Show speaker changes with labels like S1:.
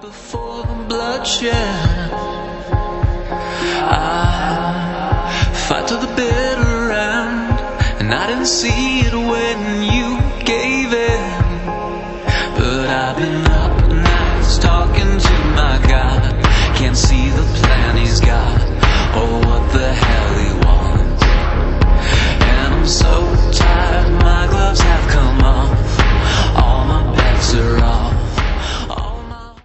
S1: before the bloodshed. I fight to the bitter end, and I didn't see it when you